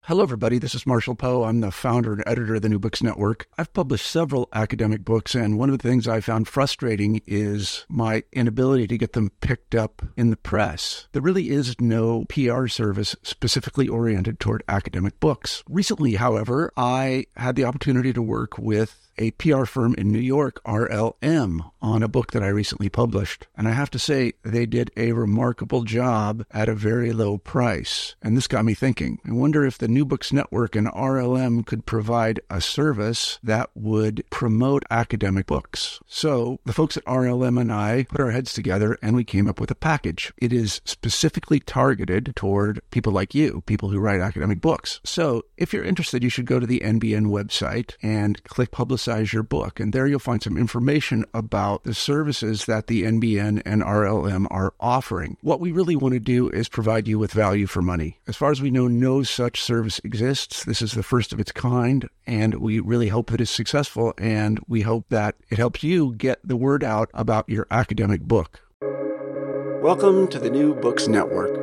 Hello, everybody. This is Marshall Poe. I'm the founder and editor of the New Books Network. I've published several academic books, and one of the things I found frustrating is my inability to get them picked up in the press. There really is no PR service specifically oriented toward academic books. Recently, however, I had the opportunity to work with a PR firm in New York, RLM, on a book that I recently published. And I have to say, they did a remarkable job at a very low price. And this got me thinking. I wonder if the New Books Network and RLM could provide a service that would promote academic books. So the folks at RLM and I put our heads together and we came up with a package. It is specifically targeted toward people like you, people who write academic books. So if you're interested, you should go to the NBN website and click Publicize Your Book. And there you'll find some information about the services that the NBN and RLM are offering. What we really want to do is provide you with value for money. As far as we know, no such service exists. This is the first of its kind, and we really hope that it's successful, and we hope that it helps you get the word out about your academic book. Welcome to the New Books Network.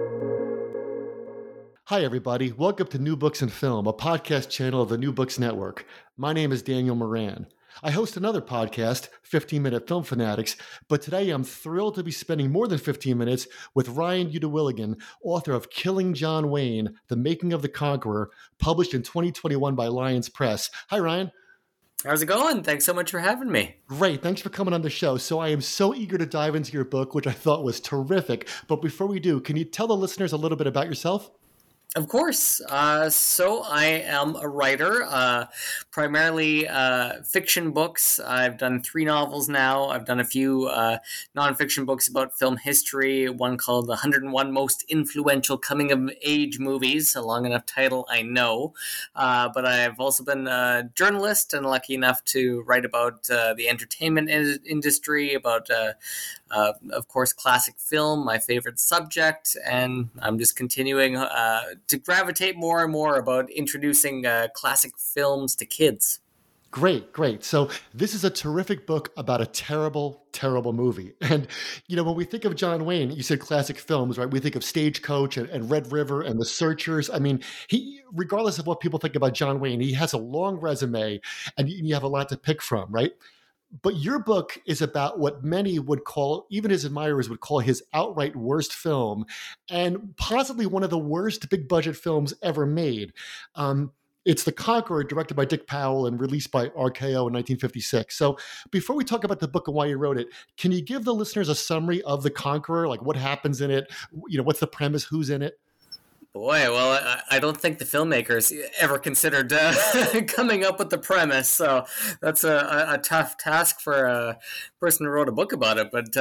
Hi, everybody. Welcome to New Books and Film, a podcast channel of the New Books Network. My name is Daniel Moran. I host another podcast, 15-Minute Film Fanatics, but today I'm thrilled to be spending more than 15 minutes with Ryan Udawilligan, author of Killing John Wayne, The Making of the Conqueror, published in 2021 by Lions Press. Hi, Ryan. How's it going? Thanks so much for having me. Great. Thanks for coming on the show. So I am so eager to dive into your book, which I thought was terrific. But before we do, can you tell the listeners a little bit about yourself? Of course. So I am a writer, primarily fiction books. I've done 3 novels now. I've done a few nonfiction books about film history, one called The 101 Most Influential Coming-of-Age Movies, a long enough title, I know. But I've also been a journalist and lucky enough to write about the entertainment industry, about, of course, classic film, my favorite subject, and I'm just continuing to gravitate more and more about introducing classic films to kids. Great. So this is a terrific book about a terrible, terrible movie. And, when we think of John Wayne, you said classic films, right? We think of Stagecoach and Red River and The Searchers. I mean, regardless of what people think about John Wayne, he has a long resume and you have a lot to pick from, right? But your book is about what many would call, even his admirers would call, his outright worst film, and possibly one of the worst big budget films ever made. It's The Conqueror, directed by Dick Powell and released by RKO in 1956. So before we talk about the book and why you wrote it, can you give the listeners a summary of The Conqueror? Like what happens in it? What's the premise? Who's in it? Boy, well, I don't think the filmmakers ever considered coming up with the premise, so that's a tough task for a person who wrote a book about it. But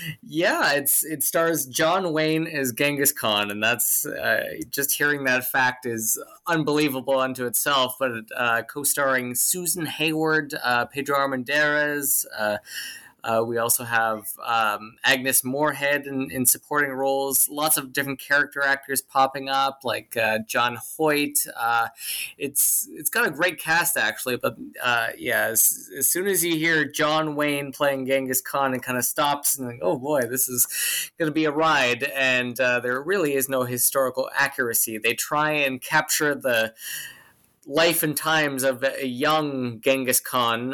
it stars John Wayne as Genghis Khan, and that's just hearing that fact is unbelievable unto itself. But co-starring Susan Hayward, Pedro Armendariz. We also have Agnes Moorehead in supporting roles. Lots of different character actors popping up, like John Hoyt. It's got a great cast, actually. But as soon as you hear John Wayne playing Genghis Khan, it kind of stops and like, oh boy, this is going to be a ride. And there really is no historical accuracy. They try and capture the life and times of a young Genghis Khan.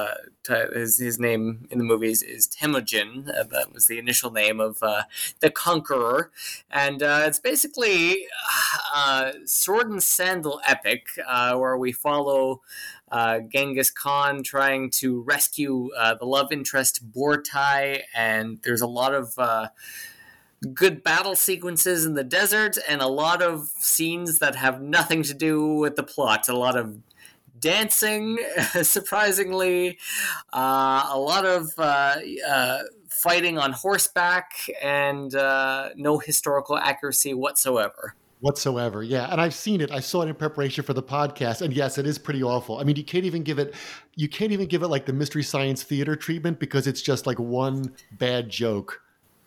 His name in the movies is Temujin. That was the initial name of the Conqueror. And it's basically a sword and sandal epic where we follow Genghis Khan trying to rescue the love interest Bortai. And there's a lot of good battle sequences in the desert and a lot of scenes that have nothing to do with the plot. A lot of dancing, surprisingly, a lot of fighting on horseback, and no historical accuracy whatsoever. Yeah. And I've seen it. I saw it in preparation for the podcast. And yes, it is pretty awful. I mean, you can't even give it like the Mystery Science Theater treatment because it's just like one bad joke.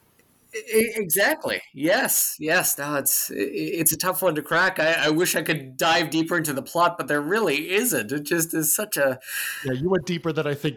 Exactly. Yes. No, it's a tough one to crack. I wish I could dive deeper into the plot, but there really isn't. It just is such a... Yeah, you went deeper than I think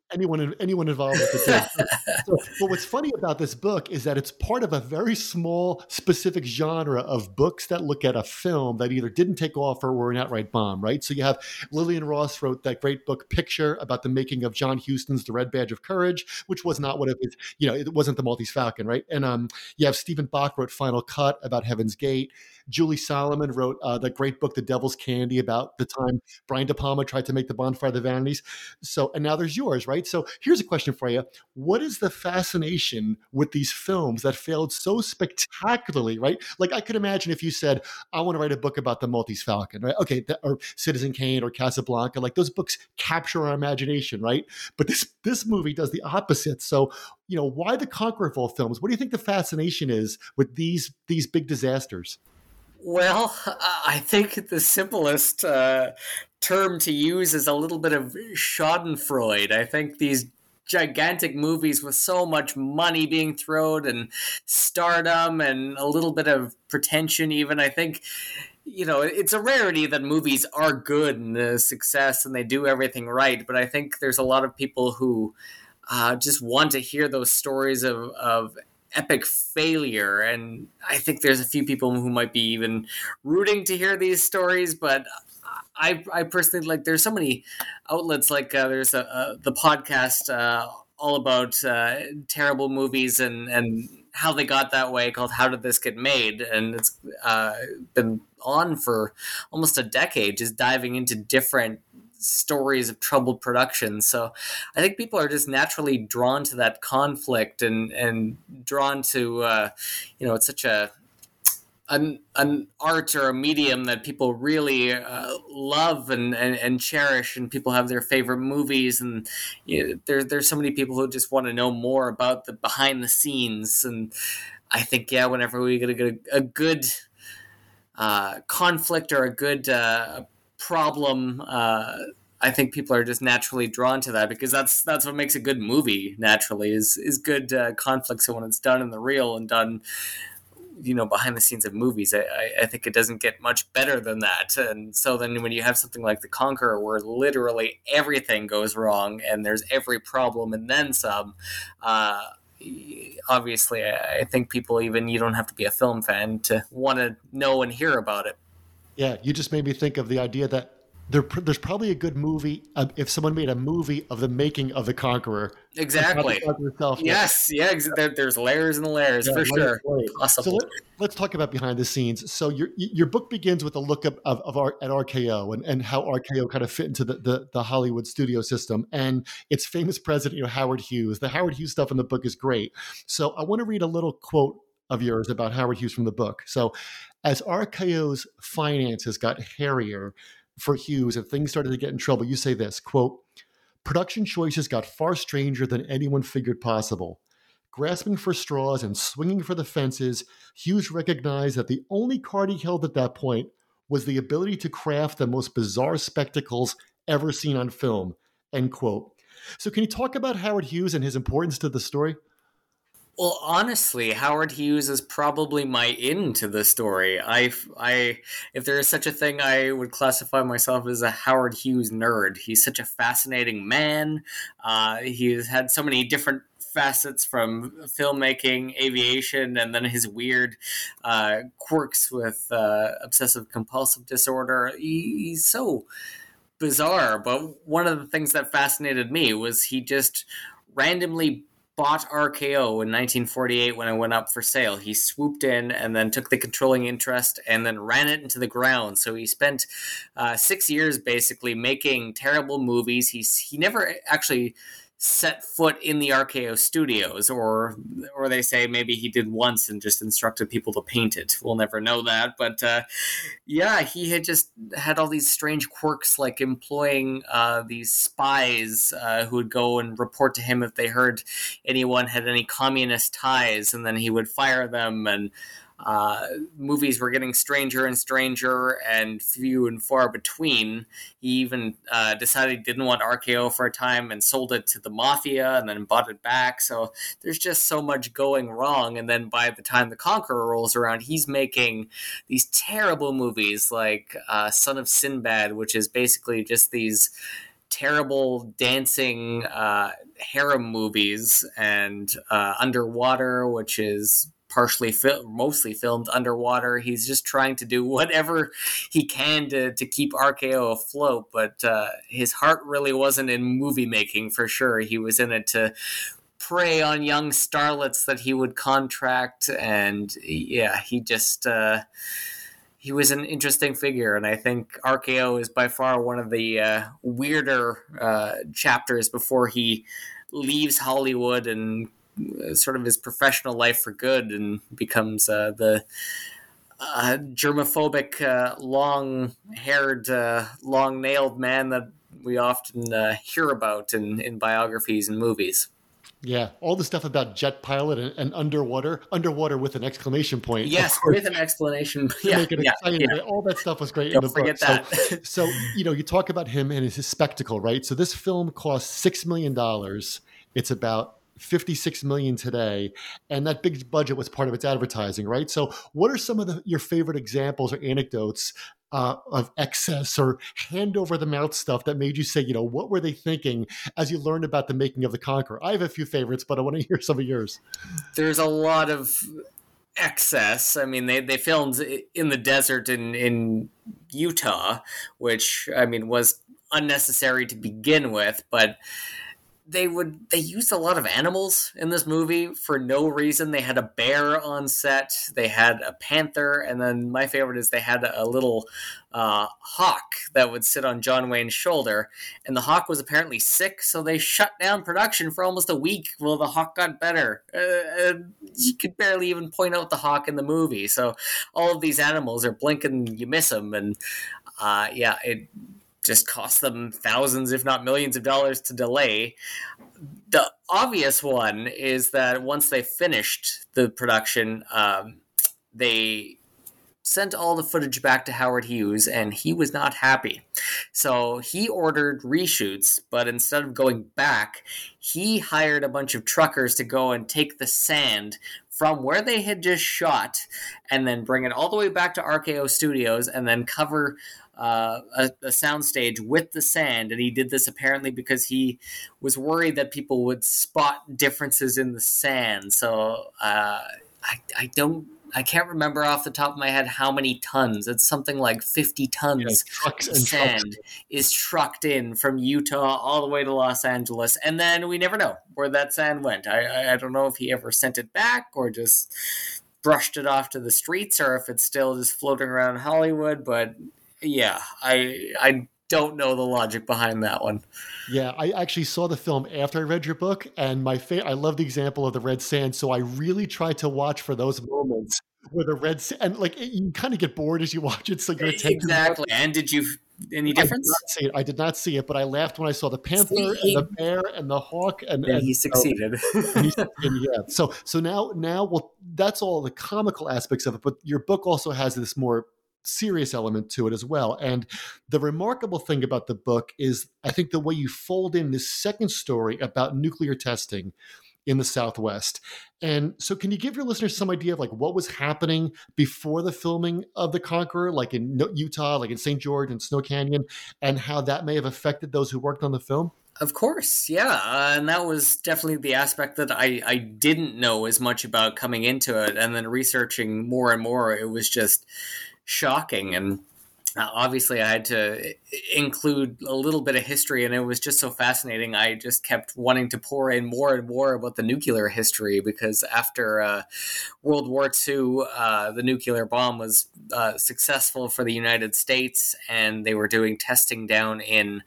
anyone involved with the did. But what's funny about this book is that it's part of a very small, specific genre of books that look at a film that either didn't take off or were an outright bomb, right? So you have Lillian Ross wrote that great book Picture about the making of John Huston's The Red Badge of Courage, which was not what it was, it wasn't the Maltese Falcon, right? And you have Stephen Bach wrote Final Cut about Heaven's Gate. Julie Solomon wrote the great book The Devil's Candy about the time Brian De Palma tried to make The Bonfire of the Vanities. So, and now there's yours, right? So here's a question for you. What is the fascination with these films that failed so spectacularly, right? Like I could imagine if you said, I want to write a book about the Maltese Falcon, right? Okay, or Citizen Kane or Casablanca, like those books capture our imagination, right? But this movie does the opposite. So, why the Conquerorville films? What do you think the fascination is with these big disasters? Well, I think the simplest term to use is a little bit of schadenfreude. I think these gigantic movies with so much money being thrown and stardom and a little bit of pretension even, I think, it's a rarity that movies are good and a success and they do everything right. But I think there's a lot of people who just want to hear those stories of epic failure, and I think there's a few people who might be even rooting to hear these stories, but I personally, like, there's so many outlets, like there's the podcast all about terrible movies and how they got that way, called How Did This Get Made? And it's been on for almost a decade, just diving into different stories of troubled production. So I think people are just naturally drawn to that conflict and drawn to it's such an art or a medium that people really love and cherish, and people have their favorite movies, and there's so many people who just want to know more about the behind the scenes. And I think whenever we get a good conflict or a good problem, I think people are just naturally drawn to that, because that's what makes a good movie naturally is good conflict. So when it's done in the real and done behind the scenes of movies, I think it doesn't get much better than that. And so then when you have something like The Conqueror, where literally everything goes wrong and there's every problem and then some, obviously I think people, even you don't have to be a film fan to want to know and hear about it. Yeah, you just made me think of the idea that there's probably a good movie if someone made a movie of the making of The Conqueror. Exactly. Yes, there's layers and layers, for sure. Possible. So let's talk about behind the scenes. So your book begins with a look at RKO and how RKO kind of fit into the Hollywood studio system, and its famous president, Howard Hughes. The Howard Hughes stuff in the book is great. So I want to read a little quote of yours about Howard Hughes from the book. So, as RKO's finances got hairier for Hughes and things started to get in trouble, you say this, quote, "Production choices got far stranger than anyone figured possible. Grasping for straws and swinging for the fences, Hughes recognized that the only card he held at that point was the ability to craft the most bizarre spectacles ever seen on film," end quote. So can you talk about Howard Hughes and his importance to the story? Well, honestly, Howard Hughes is probably my into the story. If there is such a thing, I would classify myself as a Howard Hughes nerd. He's such a fascinating man. He's had so many different facets, from filmmaking, aviation, and then his weird quirks with obsessive compulsive disorder. He's so bizarre. But one of the things that fascinated me was he just randomly bought RKO in 1948 when it went up for sale. He swooped in and then took the controlling interest and then ran it into the ground. So he spent 6 years basically making terrible movies. He never actually set foot in the RKO studios, or they say maybe he did once and just instructed people to paint it. We'll never know that, but he had just had all these strange quirks, like employing these spies who would go and report to him if they heard anyone had any communist ties, and then he would fire them. And movies were getting stranger and stranger and few and far between. He even decided he didn't want RKO for a time and sold it to the mafia and then bought it back. So there's just so much going wrong. And then by the time The Conqueror rolls around, he's making these terrible movies like Son of Sinbad, which is basically just these terrible dancing harem movies and Underwater, which is mostly filmed underwater. He's just trying to do whatever he can to keep RKO afloat, but his heart really wasn't in movie making for sure. He was in it to prey on young starlets that he would contract, and yeah, he just he was an interesting figure, and I think RKO is by far one of the weirder chapters before he leaves Hollywood and sort of his professional life for good and becomes the germophobic, long-haired, long-nailed man that we often hear about in biographies and movies. Yeah, all the stuff about jet pilot and underwater with an exclamation point. Yes, with an explanation. Yeah, all that stuff was great Don't in the forget book. That. So, you talk about him and his spectacle, right? So this film cost $6 million. It's about $56 million today, and that big budget was part of its advertising, right? So what are some of your favorite examples or anecdotes of excess or hand over the mouth stuff that made you say, what were they thinking as you learned about the making of The Conqueror? I have a few favorites, but I want to hear some of yours. There's a lot of excess. I mean, they filmed in the desert in Utah, which, I mean, was unnecessary to begin with, but they used a lot of animals in this movie for no reason. They had a bear on set, they had a panther, and then my favorite is they had a little hawk that would sit on John Wayne's shoulder, and the hawk was apparently sick, so they shut down production for almost a week while the hawk got better. You could barely even point out the hawk in the movie, so all of these animals are blinking, you miss them, and it just cost them thousands, if not millions of dollars to delay. The obvious one is that once they finished the production, they sent all the footage back to Howard Hughes, and he was not happy. So he ordered reshoots, but instead of going back, he hired a bunch of truckers to go and take the sand from where they had just shot and then bring it all the way back to RKO Studios and then cover a soundstage with the sand. And he did this apparently because he was worried that people would spot differences in the sand. So I can't remember off the top of my head how many tons. It's something like 50 tons of sand is trucked in from Utah all the way to Los Angeles. And then we never know where that sand went. I don't know if he ever sent it back or just brushed it off to the streets or if it's still just floating around Hollywood. But yeah, I don't know the logic behind that one. Yeah, I actually saw the film after I read your book, and I love the example of the red sand, so I really tried to watch for those moments where the red sand, and like you kind of get bored as you watch it, so your attention. Exactly. And did you any difference? I did not see it, but I laughed when I saw the panther and the bear and the hawk, and he succeeded. So now, well, that's all the comical aspects of it, but your book also has this more serious element to it as well. And the remarkable thing about the book is, I think, the way you fold in this second story about nuclear testing in the Southwest. And so can you give your listeners some idea of like what was happening before the filming of The Conqueror, like in Utah, like in St. George and Snow Canyon, and how that may have affected those who worked on the film? Of course, yeah. And that was definitely the aspect that I didn't know as much about coming into it. And then researching more and more, it was just shocking. And obviously I had to include a little bit of history, and it was just so fascinating. I just kept wanting to pour in more and more about the nuclear history, because after World War II, the nuclear bomb was successful for the United States, and they were doing testing down in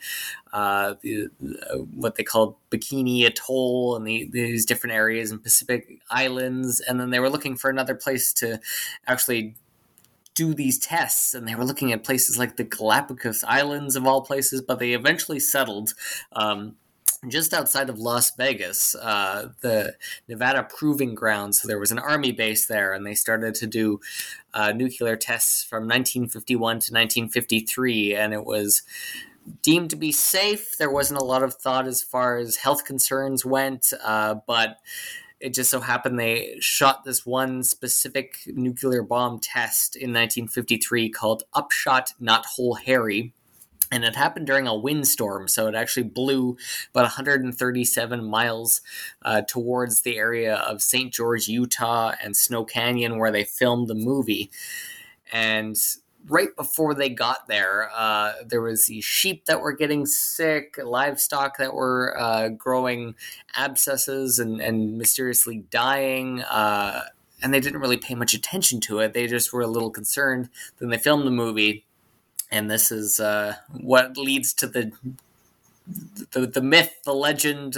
what they called Bikini Atoll and these different areas in Pacific Islands. And then they were looking for another place to actually do these tests, and they were looking at places like the Galapagos Islands of all places, but they eventually settled just outside of Las Vegas, the Nevada Proving Grounds. So there was an army base there, and they started to do nuclear tests from 1951 to 1953, and it was deemed to be safe. There wasn't a lot of thought as far as health concerns went, but it just so happened they shot this one specific nuclear bomb test in 1953 called Upshot Knothole Harry. And it happened during a windstorm, so it actually blew about 137 miles towards the area of St. George, Utah, and Snow Canyon, where they filmed the movie. And right before they got there, there was these sheep that were getting sick, livestock that were growing abscesses and mysteriously dying. And they didn't really pay much attention to it. They just were a little concerned. Then they filmed the movie. And this is what leads to the myth, the legend,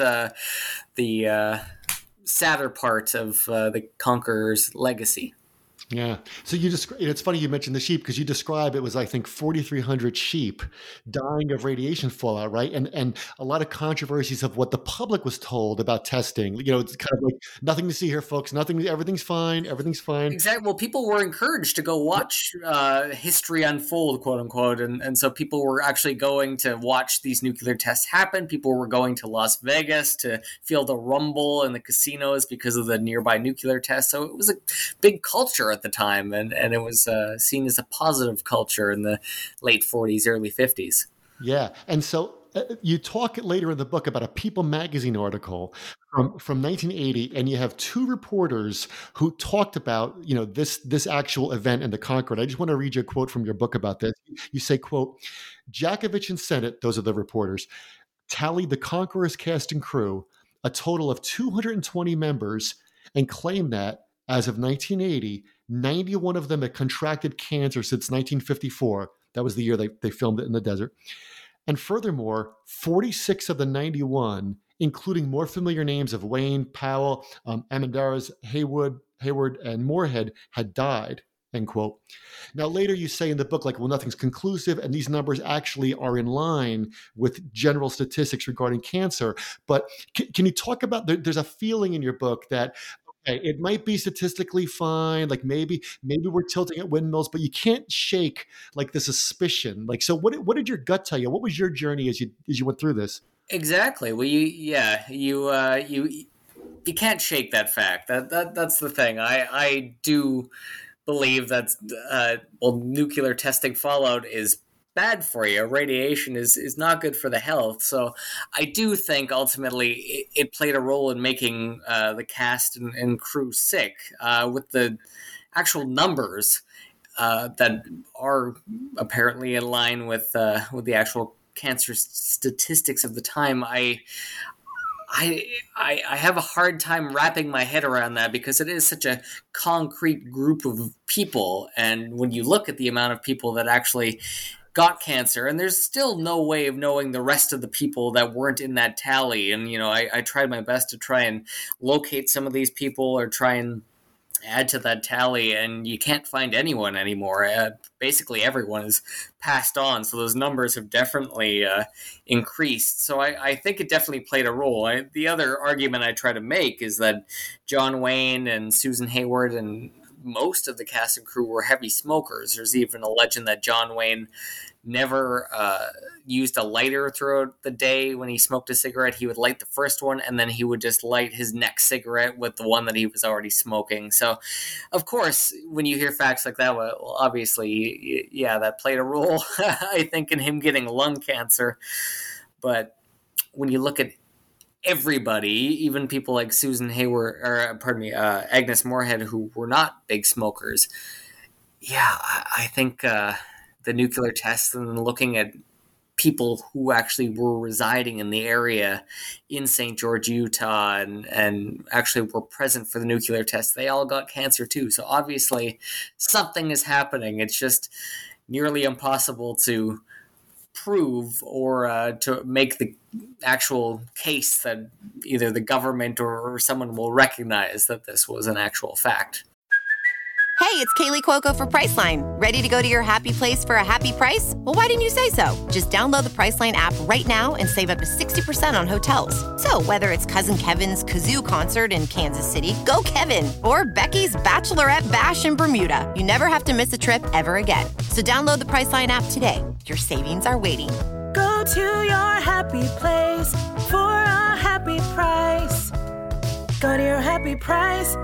the sadder part of the Conqueror's legacy. Yeah. So it's funny you mentioned the sheep, because you describe it was, I think, 4,300 sheep dying of radiation fallout, right? And a lot of controversies of what the public was told about testing. It's kind of like, nothing to see here, folks. Everything's fine. Everything's fine. Exactly. Well, people were encouraged to go watch history unfold, quote unquote. And so people were actually going to watch these nuclear tests happen. People were going to Las Vegas to feel the rumble in the casinos because of the nearby nuclear tests. So it was a big culture at the time, and it was seen as a positive culture in the late 40s, early 50s. Yeah. And so you talk later in the book about a People magazine article from 1980, and you have two reporters who talked about this actual event in the Concorde. I just want to read you a quote from your book about this. You say, quote, "Jakovich and Sennett," those are the reporters, "tallied the Conqueror's cast and crew, a total of 220 members, and claimed that as of 1980, 91 of them had contracted cancer since 1954. That was the year they filmed it in the desert. And furthermore, 46 of the 91, including more familiar names of Wayne, Powell, Armendariz, Hayward, and Moorhead, had died," end quote. Now, later you say in the book, nothing's conclusive, and these numbers actually are in line with general statistics regarding cancer. But can you talk about, there's a feeling in your book that, okay, it might be statistically fine, maybe we're tilting at windmills, but you can't shake the suspicion. So what did your gut tell you? What was your journey as you went through this? Exactly. Well, you can't shake that fact. That's the thing. I do believe that nuclear testing fallout is bad for you. Radiation is not good for the health. So I do think ultimately it played a role in making the cast and crew sick. With the actual numbers that are apparently in line with the actual cancer statistics of the time, I have a hard time wrapping my head around that, because it is such a concrete group of people. And when you look at the amount of people that actually got cancer, and there's still no way of knowing the rest of the people that weren't in that tally. And, I tried my best to try and locate some of these people or try and add to that tally, and you can't find anyone anymore. Basically, everyone is passed on, so those numbers have definitely increased. So I think it definitely played a role. The other argument I try to make is that John Wayne and Susan Hayward and most of the cast and crew were heavy smokers. There's even a legend that John Wayne never used a lighter throughout the day. When he smoked a cigarette, he would light the first one, and then he would just light his next cigarette with the one that he was already smoking. So, of course, when you hear facts like that, well, obviously, yeah, that played a role, I think, in him getting lung cancer. But when you look at everybody, even people like Susan Hayward, or Agnes Moorehead, who were not big smokers, yeah, I think the nuclear tests and looking at people who actually were residing in the area in St. George, Utah, and actually were present for the nuclear tests, they all got cancer too. So obviously something is happening. It's just nearly impossible to prove or to make the actual case that either the government or someone will recognize that this was an actual fact. Hey, it's Kaylee Cuoco for Priceline. Ready to go to your happy place for a happy price? Well, why didn't you say so? Just download the Priceline app right now and save up to 60% on hotels. So whether it's Cousin Kevin's Kazoo Concert in Kansas City, go Kevin, or Becky's Bachelorette Bash in Bermuda, you never have to miss a trip ever again. So download the Priceline app today. Your savings are waiting. Go to your happy place for a happy price. Go to your happy price,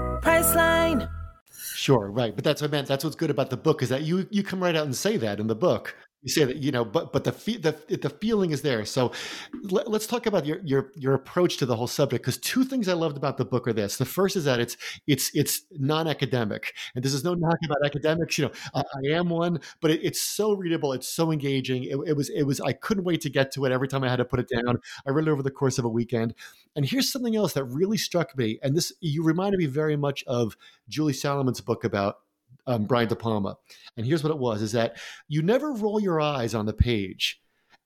Priceline. Sure, right. But that's what I meant. That's what's good about the book, is that you come right out and say that in the book. You say that, but the feeling is there. So let's talk about your approach to the whole subject, because two things I loved about the book are this. The first is that it's non-academic, and this is no knock about academics. I am one, but it's so readable, it's so engaging. It was I couldn't wait to get to it. Every time I had to put it down, I read it over the course of a weekend. And here's something else that really struck me, and this you reminded me very much of Julie Salomon's book about Brian De Palma. And here's what it was: is that you never roll your eyes on the page.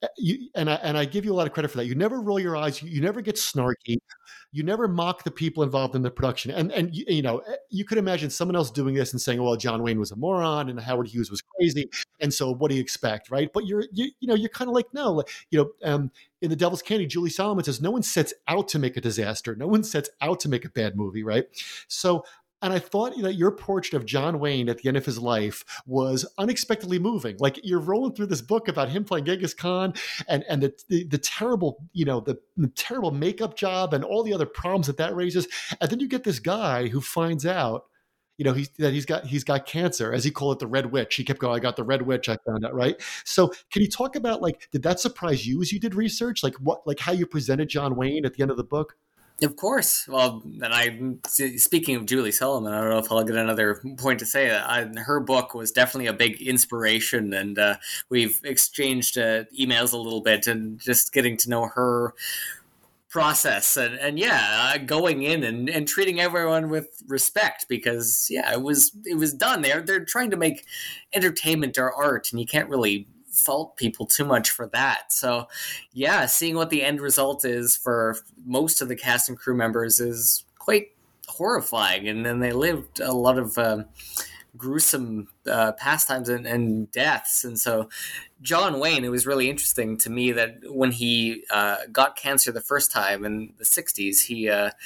I give you a lot of credit for that. You never roll your eyes. You never get snarky. You never mock the people involved in the production. And you could imagine someone else doing this and saying, "Well, John Wayne was a moron and Howard Hughes was crazy, and so what do you expect, right?" But you're kind of like, no, in The Devil's Candy, Julie Solomon says, no one sets out to make a disaster. No one sets out to make a bad movie, right? So. And I thought that your portrait of John Wayne at the end of his life was unexpectedly moving. Like, you're rolling through this book about him playing Genghis Khan and the terrible, the terrible makeup job and all the other problems that raises. And then you get this guy who finds out, he's got cancer, as he called it, the Red Witch. He kept going, "I got the Red Witch," I found out, right? So can you talk about, did that surprise you as you did research? How you presented John Wayne at the end of the book? Of course. Well, and speaking of Julie Solomon, I don't know if I'll get another point to say that her book was definitely a big inspiration, and we've exchanged emails a little bit and just getting to know her process and going in and treating everyone with respect, because it was done. They're trying to make entertainment or art, and you can't really fault people too much for that. So seeing what the end result is for most of the cast and crew members is quite horrifying, and then they lived a lot of gruesome pastimes and deaths. And so John Wayne, it was really interesting to me that when he got cancer the first time in the 60s, he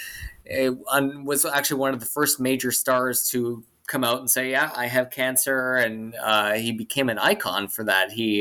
was actually one of the first major stars to come out and say, "Yeah, I have cancer," and he became an icon for that. He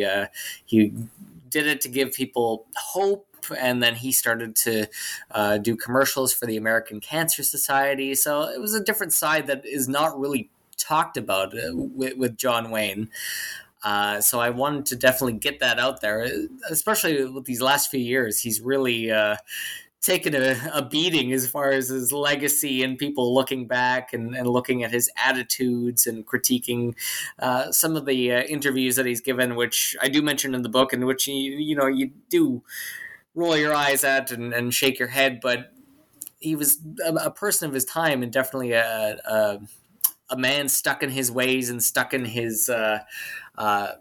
did it to give people hope, and then he started to do commercials for the American Cancer Society. So it was a different side that is not really talked about with John Wayne. So I wanted to definitely get that out there, especially with these last few years. He's really taken a beating as far as his legacy, and people looking back and looking at his attitudes and critiquing some of the interviews that he's given, which I do mention in the book, and which you do roll your eyes at and shake your head. But he was a person of his time, and definitely a man stuck in his ways and stuck in his the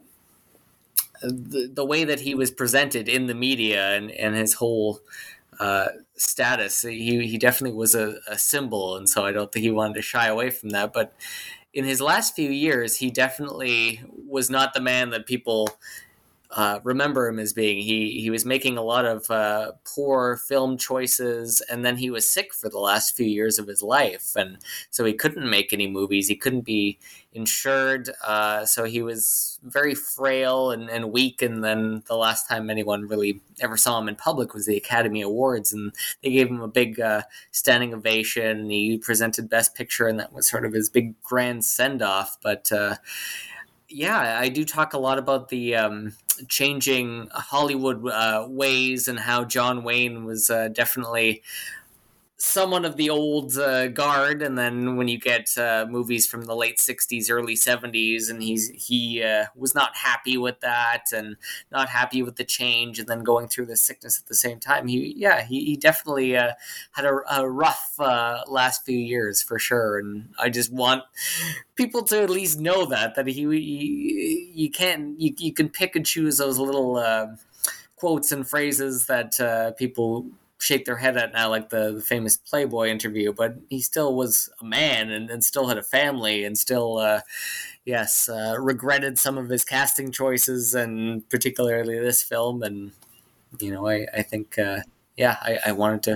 way that he was presented in the media and his whole status. He definitely was a symbol, and so I don't think he wanted to shy away from that. But in his last few years, he definitely was not the man that people remember him as being. He was making a lot of poor film choices, and then he was sick for the last few years of his life, and so he couldn't make any movies. He couldn't be insured, so he was very frail and weak. And then the last time anyone really ever saw him in public was the Academy Awards, and they gave him a big standing ovation. He presented Best Picture, and that was sort of his big grand send-off. But I do talk a lot about the changing Hollywood ways, and how John Wayne was definitely someone of the old guard. And then when you get movies from the late 60s, early 70s, and he was not happy with that and not happy with the change, and then going through the sickness at the same time. He definitely had a rough last few years, for sure. And I just want people to at least know that you can pick and choose those little quotes and phrases that people shake their head at now, like the famous Playboy interview, but he still was a man and still had a family, and still regretted some of his casting choices, and particularly this film. And I think I wanted to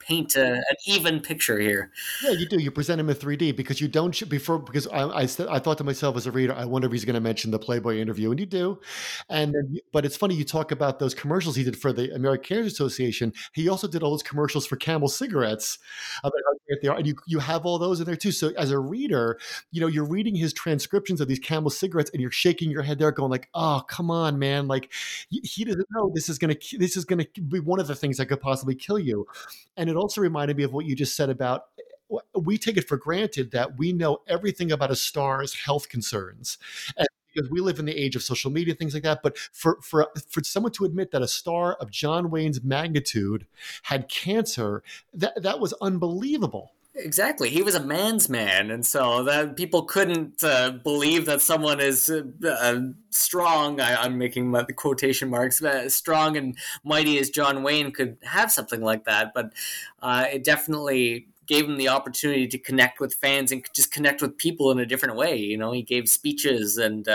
paint an even picture here. Yeah, you do. You present him in 3D because you don't before. Because I thought to myself as a reader, I wonder if he's going to mention the Playboy interview, and you do. And then, but it's funny you talk about those commercials he did for the American Cancer Association. He also did all those commercials for Camel cigarettes about how great they are, and you have all those in there too. So as a reader, you're reading his transcriptions of these Camel cigarettes, and you're shaking your head there, going like, "Oh, come on, man! Like he doesn't know this is gonna be one of the things that could possibly kill you." And it also reminded me of what you just said about we take it for granted that we know everything about a star's health concerns. And because we live in the age of social media, things like that. But for someone to admit that a star of John Wayne's magnitude had cancer, that was unbelievable. Exactly. He was a man's man, and so that people couldn't believe that someone is strong, I'm making the quotation marks, strong and mighty as John Wayne could have something like that. But it definitely gave him the opportunity to connect with fans and just connect with people in a different way. He gave speeches and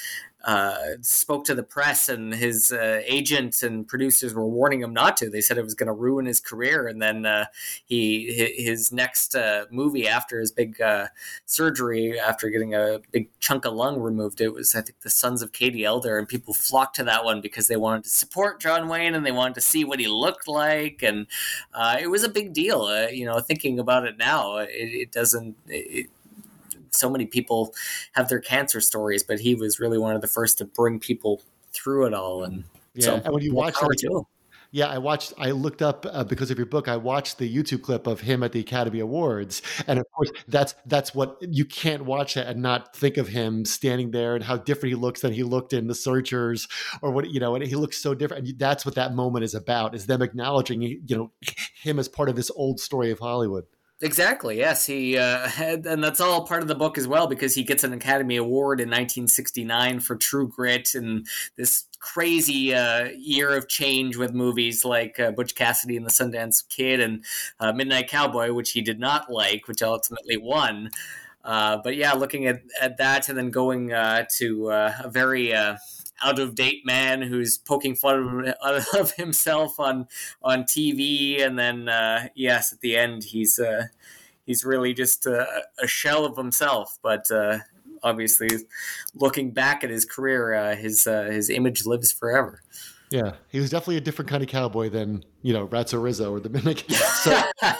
spoke to the press, and his agents and producers were warning him not to. They said it was going to ruin his career. And then his next movie after his big surgery, after getting a big chunk of lung removed, it was, I think, The Sons of Katie Elder, and people flocked to that one because they wanted to support John Wayne and they wanted to see what he looked like. And it was a big deal. Thinking about it now, it doesn't... so many people have their cancer stories, but he was really one of the first to bring people through it all. And and when you watch that, I looked up because of your book, I watched the YouTube clip of him at the Academy Awards. And of course, that's what you can't watch that and not think of him standing there and how different he looks than he looked in The Searchers, or what, and he looks so different. And that's what that moment is about, is them acknowledging, him as part of this old story of Hollywood. Exactly. Yes, he and that's all part of the book as well, because he gets an Academy Award in 1969 for True Grit, and this crazy year of change with movies like Butch Cassidy and the Sundance Kid and Midnight Cowboy, which he did not like, which ultimately won. But yeah, looking at that and then going to a very out-of-date man who's poking fun of himself on TV, and then yes, at the end he's really just a shell of himself. But obviously, looking back at his career, his image lives forever. Yeah, he was definitely a different kind of cowboy than Ratso Rizzo or the Mimic. So,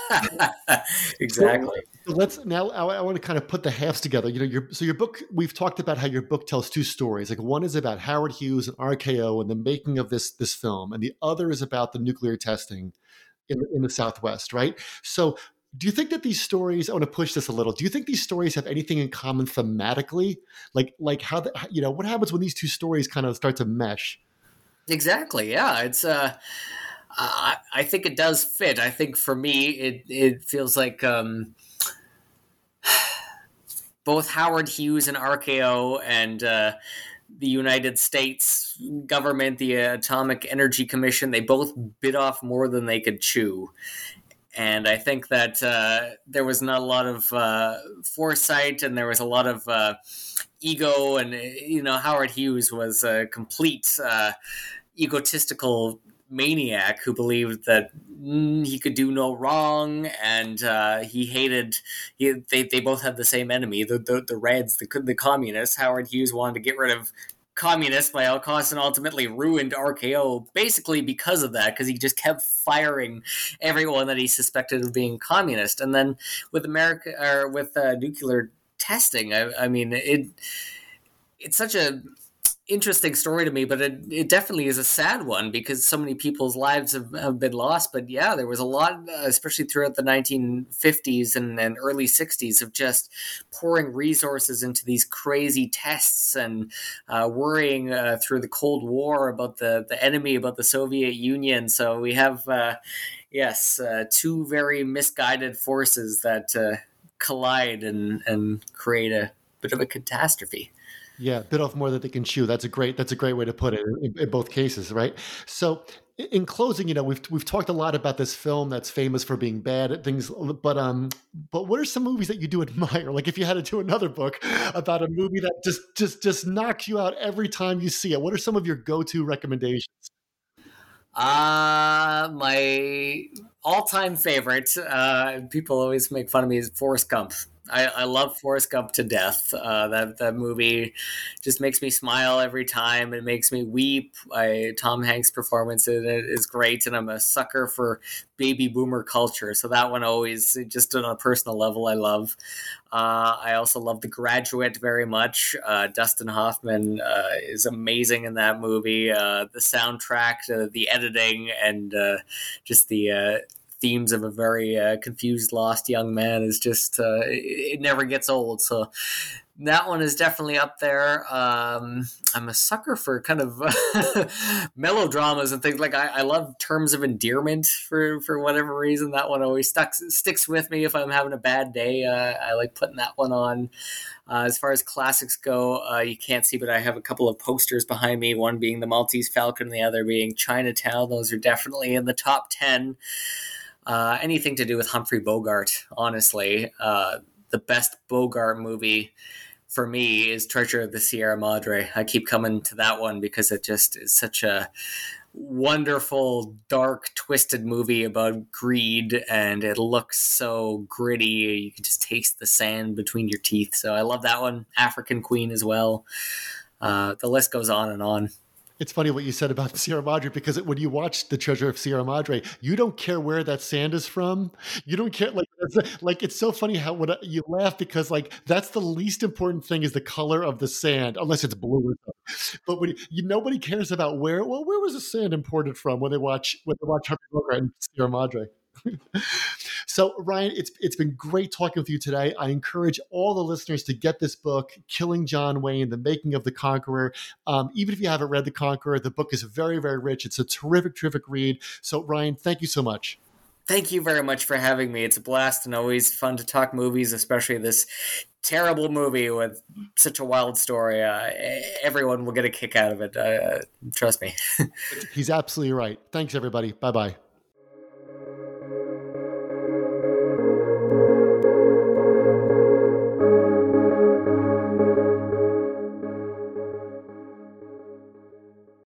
exactly. So let's now. I want to kind of put the halves together. Your book. We've talked about how your book tells two stories. Like, one is about Howard Hughes and RKO and the making of this film, and the other is about the nuclear testing in the Southwest. Right. So, do you think that these stories? I want to push this a little. Do you think these stories have anything in common thematically? Like how what happens when these two stories kind of start to mesh? Exactly. Yeah, it's. I think it does fit. I think for me, it feels like both Howard Hughes and RKO and the United States government, the Atomic Energy Commission, they both bit off more than they could chew. And I think that there was not a lot of foresight, and there was a lot of ego. And, Howard Hughes was a complete egotistical maniac who believed that he could do no wrong, and he hated. They both had the same enemy, the Reds, the communists. Howard Hughes wanted to get rid of communists by all costs, and ultimately ruined RKO basically because of that, because he just kept firing everyone that he suspected of being communist. And then with nuclear testing, I mean, it's such a interesting story to me, but it definitely is a sad one, because so many people's lives have been lost. But yeah, there was a lot, especially throughout the 1950s and early 60s, of just pouring resources into these crazy tests and worrying through the Cold War about the enemy, about the Soviet Union. So we have, two very misguided forces that collide and create a bit of a catastrophe. Yeah, bit off more than they can chew. That's a great way to put it in both cases, right? So, in closing, we've talked a lot about this film that's famous for being bad at things, but what are some movies that you do admire? Like, if you had to do another book about a movie that just knocks you out every time you see it, what are some of your go-to recommendations? My all-time favorite, people always make fun of me, is Forrest Gump. I love Forrest Gump to death. That movie just makes me smile every time. It makes me weep. Tom Hanks' performance in it is great, and I'm a sucker for baby boomer culture. So that one always, just on a personal level, I love. I also love The Graduate very much. Dustin Hoffman is amazing in that movie. The soundtrack, the editing, and just the themes of a very confused, lost young man is just, it never gets old. So that one is definitely up there. I'm a sucker for kind of melodramas and things. Like I love Terms of Endearment for whatever reason. That one always sticks with me if I'm having a bad day. I like putting that one on. As far as classics go, you can't see, but I have a couple of posters behind me, one being The Maltese Falcon, the other being Chinatown. Those are definitely in the top 10. Anything to do with Humphrey Bogart, honestly. The best Bogart movie for me is Treasure of the Sierra Madre. I keep coming to that one because it just is such a wonderful, dark, twisted movie about greed, and it looks so gritty. You can just taste the sand between your teeth. So I love that one. African Queen as well. The list goes on and on. It's funny what you said about the Sierra Madre, because when you watch The Treasure of Sierra Madre, you don't care where that sand is from. You don't care. Like it's so funny how you laugh, because like that's the least important thing, is the color of the sand, unless it's blue or something. But nobody cares about where was the sand imported from when they watch Humphrey Bogart and Sierra Madre. So Ryan, it's been great talking with you today. I encourage all the listeners to get this book, Killing John Wayne: The Making of the Conqueror. Even if you haven't read The Conqueror, the book is very, very rich. It's a terrific read. So Ryan, thank you so much. Thank you very much for having me. It's a blast and always fun to talk movies, especially this terrible movie with such a wild story. Everyone will get a kick out of it. Trust me. He's absolutely right. Thanks, everybody. Bye-bye.